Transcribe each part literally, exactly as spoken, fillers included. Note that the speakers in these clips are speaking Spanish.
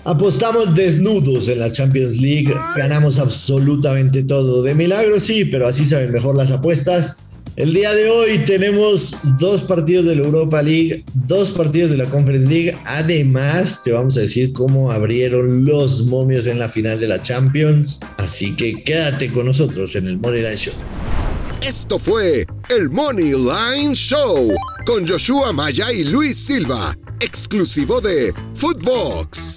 Apostamos desnudos en la Champions League, ganamos absolutamente todo. De milagro sí, pero así saben mejor las apuestas. El día de hoy tenemos dos partidos de la Europa League, dos partidos de la Conference League. Además, te vamos a decir cómo abrieron los momios en la final de la Champions. Así que quédate con nosotros en el Money Line Show. Esto fue el Money Line Show con Joshua Maya y Luis Silva, exclusivo de Footbox.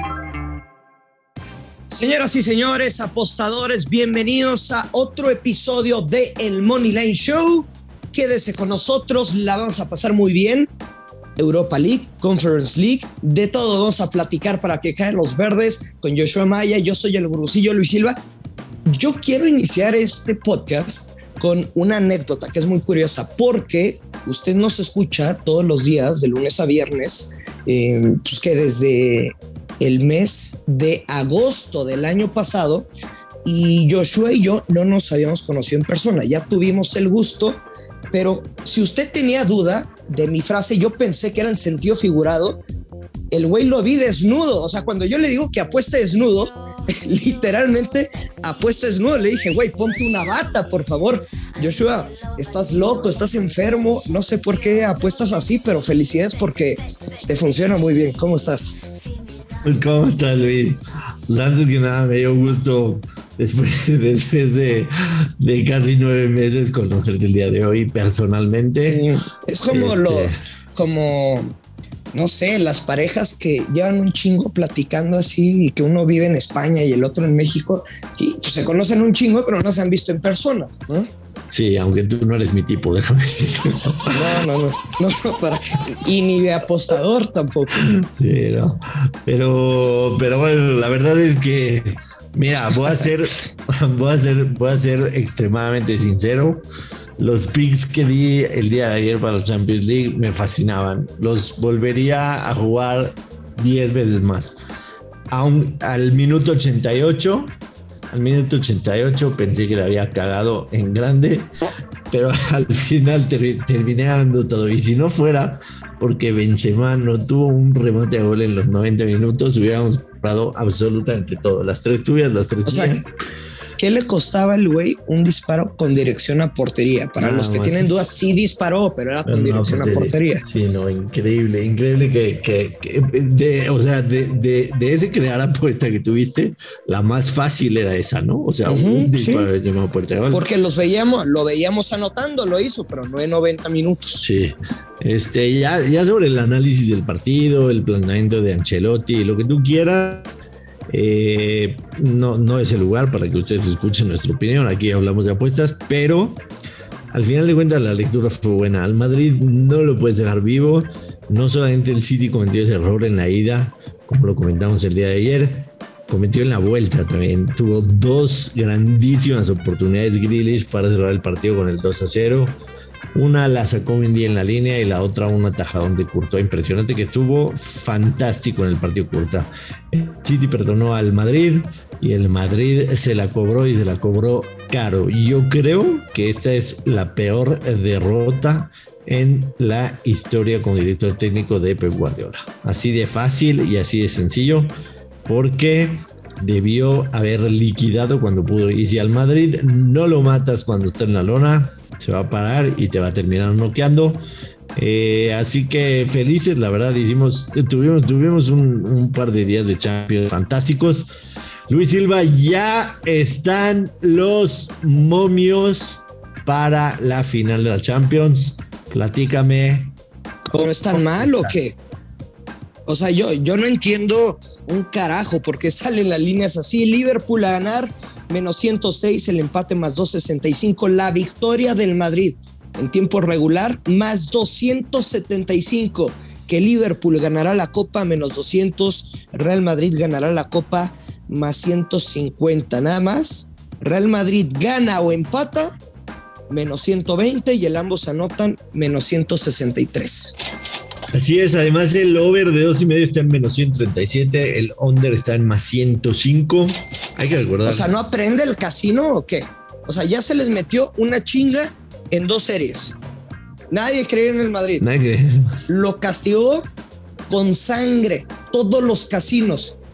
Señoras y señores, apostadores, bienvenidos a otro episodio de el Money Line Show. Quédese con nosotros, la vamos a pasar muy bien. Europa League, Conference League, de todo vamos a platicar para que caen los verdes con Joshua Maya. Yo soy el gurusillo Luis Silva. Yo quiero iniciar este podcast con una anécdota que es muy curiosa, porque usted nos escucha todos los días, de lunes a viernes, eh, pues que desde el mes de agosto del año pasado, y Joshua y yo no nos habíamos conocido en persona, ya tuvimos el gusto, pero si usted tenía duda de mi frase, yo pensé que era en sentido figurado. El güey lo vi desnudo, o sea, cuando yo le digo que apueste desnudo, literalmente apuesta desnudo. Le dije, güey, ponte una bata, por favor. Joshua, estás loco, estás enfermo, no sé por qué apuestas así, pero felicidades porque te funciona muy bien. ¿Cómo estás? ¿Cómo estás, Luis? Pues antes que nada me dio gusto después, después de, de casi nueve meses conocerte el día de hoy personalmente. Sí, es como este... lo, como no sé, las parejas que llevan un chingo platicando así y que uno vive en España y el otro en México y pues se conocen un chingo pero no se han visto en persona, ¿no? Sí, aunque tú no eres mi tipo, déjame decirlo. No, no, no, no, no para, y ni de apostador tampoco. Sí, no, pero, pero bueno, la verdad es que, mira, voy a ser, voy a ser, voy a ser extremadamente sincero. Los picks que di el día de ayer para la Champions League me fascinaban. Los volvería a jugar diez veces más. Aún al minuto ochenta y ocho, al minuto ochenta y ocho pensé que le había cagado en grande, pero al final ter- terminé ganando todo. Y si no fuera porque Benzema no tuvo un remate a gol en los noventa minutos, hubiéramos comprado absolutamente todo. Las tres tuyas, las tres o sea, mías. ¿Qué le costaba al güey un disparo con dirección a portería? Para Nada los que tienen dudas, sí disparó, pero era con no, dirección portería. a portería. Sí, no, increíble, increíble que, que, que de, o sea, de, de, de ese crear apuesta que tuviste, la más fácil era esa, ¿no? O sea, uh-huh, un disparo sí. de portería. Porque los veíamos, lo veíamos anotando, lo hizo, pero no en noventa minutos. Sí. Este, ya, ya sobre el análisis del partido, el planteamiento de Ancelotti, lo que tú quieras. Eh, no, no es el lugar para que ustedes escuchen nuestra opinión. Aquí hablamos de apuestas, pero al final de cuentas la lectura fue buena. Al Madrid no lo puedes dejar vivo. No solamente el City cometió ese error en la ida, como lo comentamos el día de ayer, cometió en la vuelta también. Tuvo dos grandísimas oportunidades Grealish para cerrar el partido con el dos a cero. Una la sacó Mendy en la línea y la otra un atajadón de Courtois impresionante, que estuvo fantástico en el partido Courtois. El City perdonó al Madrid y el Madrid se la cobró y se la cobró caro. Yo creo que esta es la peor derrota en la historia como director técnico de Pep Guardiola. Así de fácil y así de sencillo, porque debió haber liquidado cuando pudo. Y si al Madrid no lo matas cuando está en la lona, se va a parar y te va a terminar noqueando. Eh, así que felices, la verdad, hicimos, tuvimos, tuvimos un, un par de días de Champions fantásticos. Luis Silva, ya están los momios para la final de la Champions. Platícame. ¿Pero es tan mal o qué? O sea, yo, yo no entiendo un carajo porque salen las líneas así. Liverpool a ganar menos ciento seis, el empate más doscientos sesenta y cinco, la victoria del Madrid en tiempo regular más doscientos setenta y cinco, que Liverpool ganará la Copa menos doscientos, Real Madrid ganará la Copa más ciento cincuenta, nada más. Real Madrid gana o empata menos ciento veinte y el ambos anotan menos ciento sesenta y tres. Así es, además el over de dos y medio está en menos ciento treinta y siete, el under está en más ciento cinco. Hay que recordar. O sea, ¿no aprende el casino o qué? O sea, ya se les metió una chinga en dos series. Nadie cree en el Madrid. Nadie cree. Lo castigó con sangre. Todos los casinos.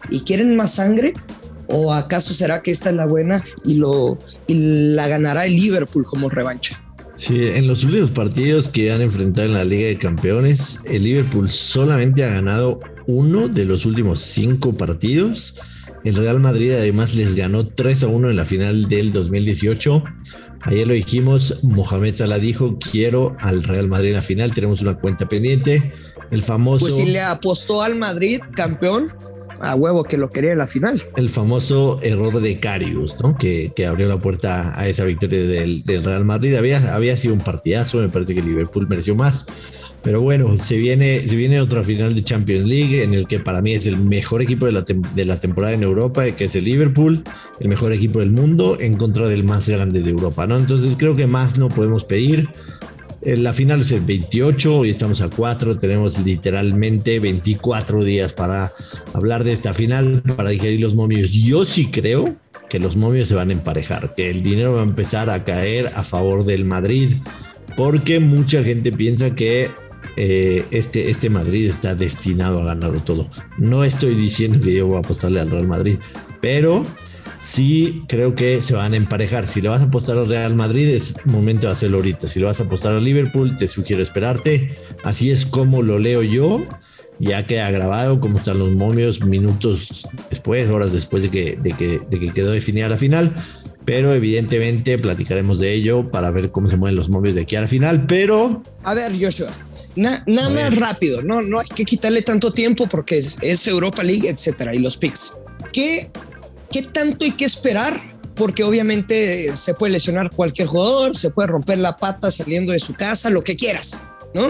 y quieren más sangre, o acaso será que esta es la buena y, lo, y la ganará el Liverpool como revancha. Sí, en los últimos partidos que han enfrentado en la Liga de Campeones, el Liverpool solamente ha ganado uno de los últimos cinco partidos. El Real Madrid además les ganó tres a uno en la final del dos mil dieciocho. Ayer lo dijimos, Mohamed Salah dijo, quiero al Real Madrid en la final, tenemos una cuenta pendiente. El famoso... Pues si le apostó al Madrid campeón, a huevo que lo quería en la final. El famoso error de Karius, ¿no? Que, que abrió la puerta a esa victoria del, del Real Madrid. Había, había sido un partidazo, me parece que Liverpool mereció más. Pero bueno, se viene, se viene otra final de Champions League en el que para mí es el mejor equipo de la, tem- de la temporada en Europa, que es el Liverpool, el mejor equipo del mundo en contra del más grande de Europa, ¿no? Entonces creo que más no podemos pedir. La final es el veintiocho, hoy estamos a cuatro, tenemos literalmente veinticuatro días para hablar de esta final, para digerir los momios. Yo sí creo que los momios se van a emparejar, que el dinero va a empezar a caer a favor del Madrid, porque mucha gente piensa que eh, este, este Madrid está destinado a ganarlo todo. No estoy diciendo que yo voy a apostarle al Real Madrid, pero... sí creo que se van a emparejar. Si le vas a apostar al Real Madrid, es momento de hacerlo ahorita. Si le vas a apostar al Liverpool, te sugiero esperarte. Así es como lo leo yo. Ya queda grabado cómo están los momios minutos después, horas después de que, de que, de que quedó definida la final. Pero evidentemente platicaremos de ello para ver cómo se mueven los momios de aquí a la final. Pero... a ver, Joshua, na, nada más rápido. No, no hay que quitarle tanto tiempo porque es, es Europa League, etcétera, y los picks. ¿Qué... ¿Qué tanto hay que esperar? Porque obviamente se puede lesionar cualquier jugador, se puede romper la pata saliendo de su casa, lo que quieras, ¿no?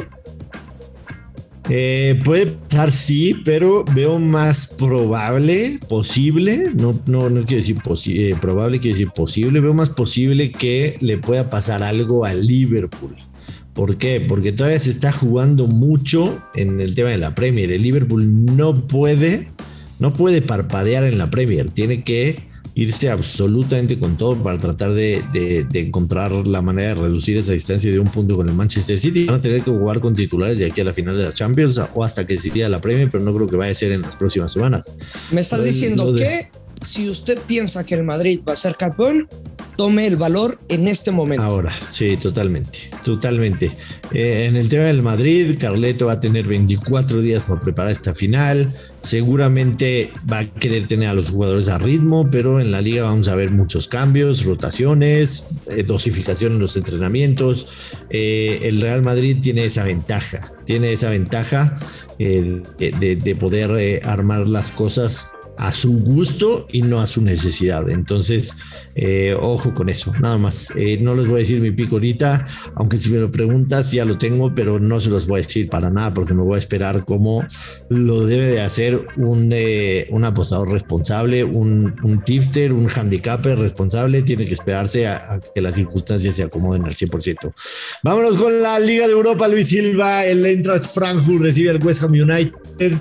Eh, puede pasar, sí, pero veo más probable, posible, no, no, no quiero decir posi- eh, probable, quiero decir posible, veo más posible que le pueda pasar algo al Liverpool. ¿Por qué? Porque todavía se está jugando mucho en el tema de la Premier. El Liverpool no puede... no puede parpadear en la Premier, tiene que irse absolutamente con todo para tratar de, de, de encontrar la manera de reducir esa distancia de un punto con el Manchester City. Van a tener que jugar con titulares de aquí a la final de la Champions o hasta que se iría a la Premier, pero no creo que vaya a ser en las próximas semanas. Me estás Entonces, diciendo de... que si usted piensa que el Madrid va a ser campeón, tome el valor en este momento. Ahora, sí, totalmente, totalmente. Eh, en el tema del Madrid, Carleto va a tener veinticuatro días para preparar esta final. Seguramente va a querer tener a los jugadores a ritmo, pero en la liga vamos a ver muchos cambios, rotaciones, eh, dosificación en los entrenamientos. Eh, el Real Madrid tiene esa ventaja, tiene esa ventaja eh, de, de poder eh, armar las cosas a su gusto y no a su necesidad. Entonces, eh, ojo con eso, nada más. Eh, no les voy a decir mi pico ahorita, aunque si me lo preguntas ya lo tengo, pero no se los voy a decir para nada porque me voy a esperar como lo debe de hacer un, eh, un apostador responsable, un, un tipster, un handicapper responsable. Tiene que esperarse a, a que las circunstancias se acomoden al cien por ciento. Vámonos con la Liga de Europa. Luis Silva, el Eintracht Frankfurt recibe al West Ham United.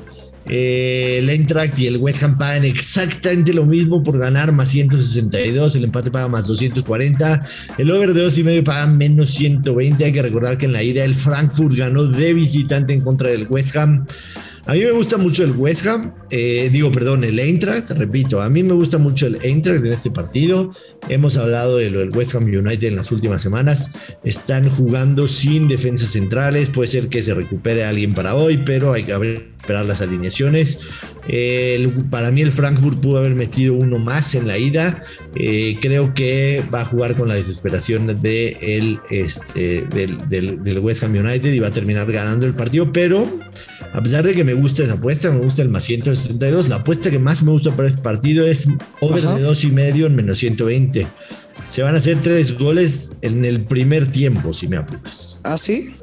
Eh, el Eintracht y el West Ham pagan exactamente lo mismo por ganar, más ciento sesenta y dos, el empate paga más doscientos cuarenta, el over de dos y medio paga menos ciento veinte. Hay que recordar que en la ida el Frankfurt ganó de visitante en contra del West Ham. A mí me gusta mucho el West Ham, eh, digo, perdón, el Eintracht, repito, a mí me gusta mucho el Eintracht en este partido. Hemos hablado de lo del West Ham United en las últimas semanas. Están jugando sin defensas centrales, puede ser que se recupere alguien para hoy, pero hay que esperar las alineaciones. Eh, el, para mí el Frankfurt pudo haber metido uno más en la ida. Eh, creo que va a jugar con la desesperación de el, este, del, del, del West Ham United y va a terminar ganando el partido, pero a pesar de que me gusta esa apuesta, me gusta el más ciento sesenta y dos, la apuesta que más me gusta para este partido es over Ajá. de dos y medio en menos ciento veinte. Se van a hacer tres goles en el primer tiempo, si me apuras. ¿Ah, sí?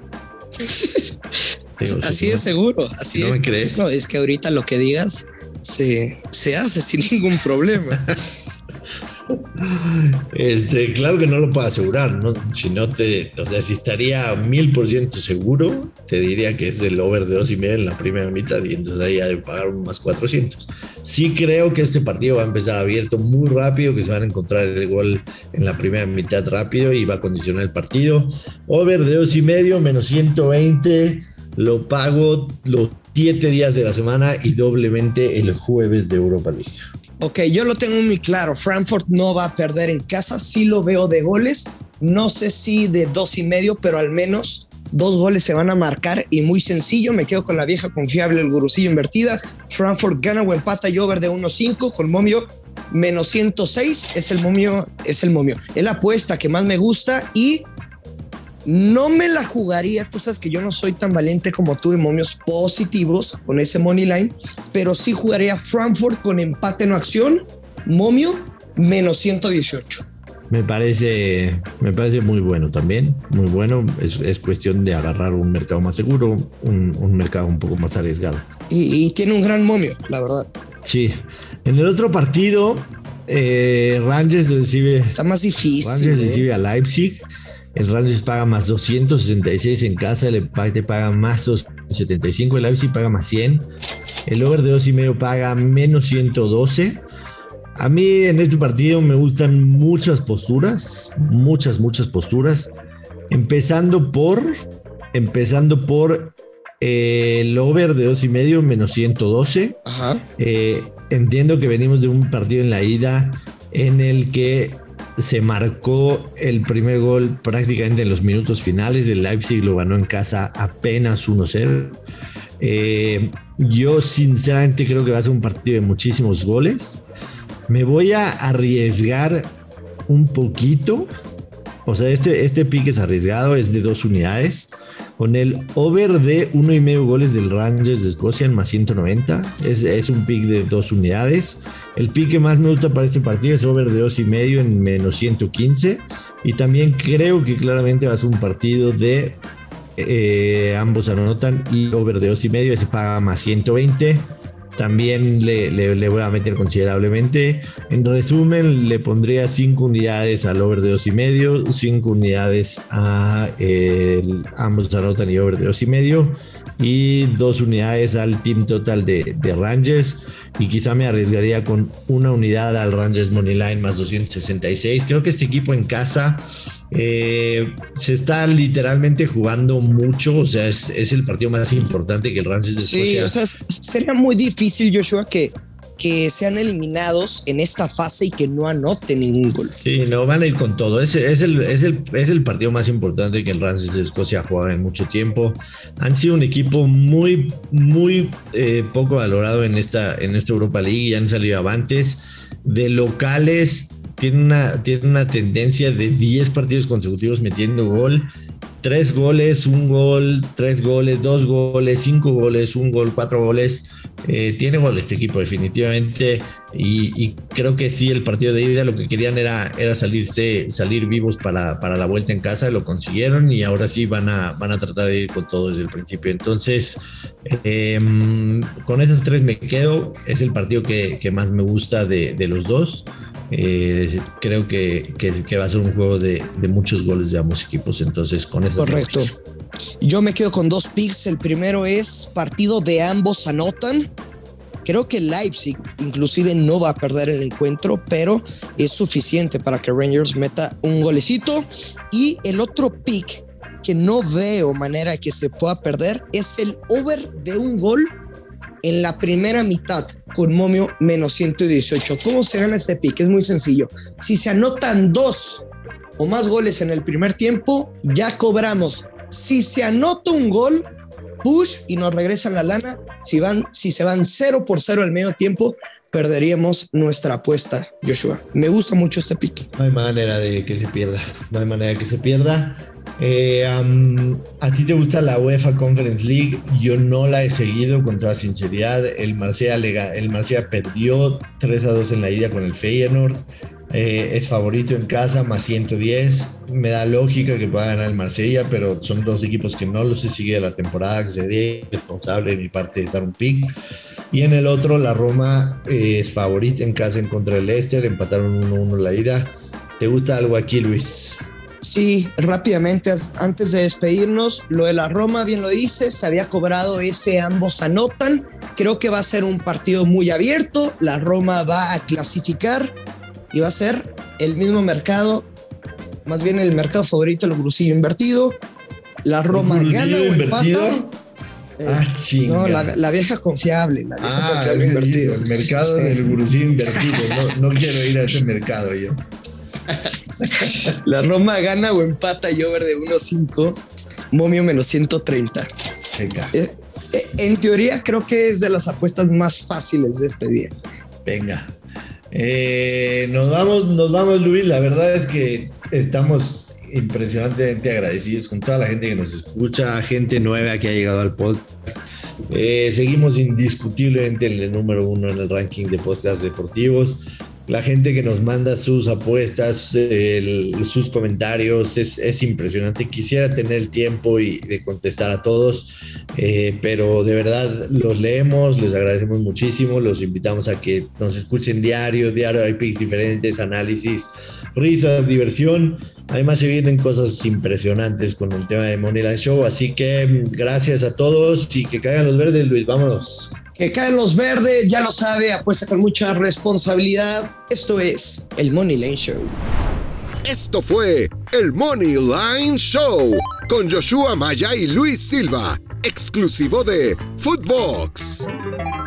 Digo, así si es no, seguro. Así ¿no es. me crees? No, es que ahorita lo que digas se, se hace sin ningún problema. Este, claro que no lo puedo asegurar, ¿no? Si no te, o sea, si estaría mil por ciento seguro, te diría que es el over de dos y medio en la primera mitad y entonces ahí ha de pagar un más cuatrocientos. Sí creo que este partido va a empezar abierto muy rápido, que se van a encontrar el gol en la primera mitad rápido y va a condicionar el partido. Over de dos y medio, menos ciento veinte. Lo pago, lo siete días de la semana y doblemente el jueves de Europa League. Ok, yo lo tengo muy claro. Frankfurt no va a perder en casa. Sí lo veo de goles. No sé si de dos y medio, pero al menos dos goles se van a marcar y muy sencillo. Me quedo con la vieja confiable, el gurusillo invertida. Frankfurt gana o empata y over de uno cinco con momio menos ciento seis. Es el momio, es el momio. Es la apuesta que más me gusta y no me la jugaría. Tú sabes que yo no soy tan valiente como tú en momios positivos con ese money line, pero sí jugaría Frankfurt con empate no acción, momio menos ciento dieciocho. Me parece, me parece muy bueno también, muy bueno. Es, es cuestión de agarrar un mercado más seguro, un, un mercado un poco más arriesgado. Y, y tiene un gran momio, la verdad. Sí. En el otro partido, eh, Rangers recibe... Está más difícil. Rangers eh. recibe a Leipzig. El Rangers paga más doscientos sesenta y seis en casa, el empate paga más doscientos setenta y cinco, el Leipzig paga más cien. El over de dos y medio paga menos ciento doce. A mí en este partido me gustan muchas posturas, muchas, muchas posturas. Empezando por, empezando por eh, el over de dos y medio menos ciento doce. Ajá. Eh, entiendo que venimos de un partido en la ida en el que se marcó el primer gol prácticamente en los minutos finales. El Leipzig lo ganó en casa apenas uno cero. Eh, yo sinceramente creo que va a ser un partido de muchísimos goles. Me voy a arriesgar un poquito. O sea, este, este pick es arriesgado, es de dos unidades. Con el over de uno y medio goles del Rangers de Escocia en más ciento noventa. Es, es un pick de dos unidades. El pick que más me gusta para este partido es over de dos y medio en menos ciento quince. Y también creo que claramente va a ser un partido de eh, ambos anotan y over de dos y medio. Ese paga más ciento veinte. También le, le, le voy a meter considerablemente. En resumen, le pondría cinco unidades al over de dos y medio, cinco unidades a el, ambos anotan y over de dos y medio, y dos unidades al team total de, de Rangers. Y quizá me arriesgaría con una unidad al Rangers Moneyline más doscientos sesenta y seis. Creo que este equipo en casa eh, se está literalmente jugando mucho. O sea, es, es el partido más importante que el Rangers de Escocia. Sí, o sea, sería muy difícil, Joshua, que, que sean eliminados en esta fase y que no anoten ningún gol. Sí, no, van a ir con todo. Es, es, el, es, el, es el partido más importante que el Rangers de Escocia ha jugado en mucho tiempo. Han sido un equipo muy, muy eh, poco valorado en esta, en esta Europa League y han salido avantes. De locales, tienen una, tienen una tendencia de diez partidos consecutivos metiendo gol. Tres goles, un gol, tres goles, dos goles, cinco goles, un gol, cuatro goles. Eh, tiene gol este equipo definitivamente y, y creo que sí, el partido de ida lo que querían era, era salirse, salir vivos para, para la vuelta en casa. Lo consiguieron y ahora sí van a, van a tratar de ir con todo desde el principio. Entonces eh, con esas tres me quedo. Es el partido que, que más me gusta de, de los dos. Eh, creo que, que, que va a ser un juego de, de muchos goles de ambos equipos. Entonces con eso correcto. Yo me quedo con dos picks. El primero es partido de ambos anotan. Creo que Leipzig inclusive no va a perder el encuentro, pero es suficiente para que Rangers meta un golecito. Y el otro pick que no veo manera que se pueda perder es el over de un gol en la primera mitad con momio menos ciento dieciocho. ¿Cómo se gana este pick? Es muy sencillo. Si se anotan dos o más goles en el primer tiempo, ya cobramos. Si se anota un gol, push y nos regresan la lana. Si, van, si se van cero por cero al medio tiempo, perderíamos nuestra apuesta, Joshua. Me gusta mucho este pick. No hay manera de que se pierda. No hay manera de que se pierda. Eh, um, ¿A ti te gusta la UEFA Conference League? Yo no la he seguido con toda sinceridad. El Marsella, el Marsella perdió tres a dos en la ida con el Feyenoord. Eh, es favorito en casa, más ciento diez. Me da lógica que pueda ganar el Marsella, pero son dos equipos que no los he seguido la temporada, que sería responsable de mi parte de dar un pick. Y en el otro, la Roma eh, es favorita en casa en contra del Leicester. Empataron uno uno la ida. ¿Te gusta algo aquí, Luis? Sí, rápidamente, antes de despedirnos, lo de la Roma, bien lo dices, se había cobrado ese ambos anotan. Creo que va a ser un partido muy abierto. La Roma va a clasificar y va a ser el mismo mercado, más bien el mercado favorito, el gurusillo invertido. La Roma gana o empata. Eh, ah, chinga. No, la, la vieja confiable. La vieja ah, confiable el, invertido. el mercado sí. del gurusí invertido. No, no quiero ir a ese mercado yo. La Roma gana o empata y over de uno cinco, momio menos ciento treinta. Eh, eh, en teoría creo que es de las apuestas más fáciles de este día. Venga. Eh, nos vamos, nos vamos, Luis. La verdad es que estamos impresionantemente agradecidos con toda la gente que nos escucha, gente nueva que ha llegado al podcast. Eh, seguimos indiscutiblemente en el número uno en el ranking de podcasts deportivos. La gente que nos manda sus apuestas, el, sus comentarios, es, es impresionante. Quisiera tener el tiempo y de contestar a todos, eh, pero de verdad los leemos, les agradecemos muchísimo, los invitamos a que nos escuchen diario, diario hay picks diferentes, análisis, risas, diversión. Además se vienen cosas impresionantes con el tema de Moneyline Show, así que gracias a todos y que caigan los verdes, Luis, vámonos. Que caen los verdes, ya lo sabe, apuesta con mucha responsabilidad. Esto es el Moneyline Show. Esto fue el Moneyline Show con Joshua Maya y Luis Silva, exclusivo de Footbox.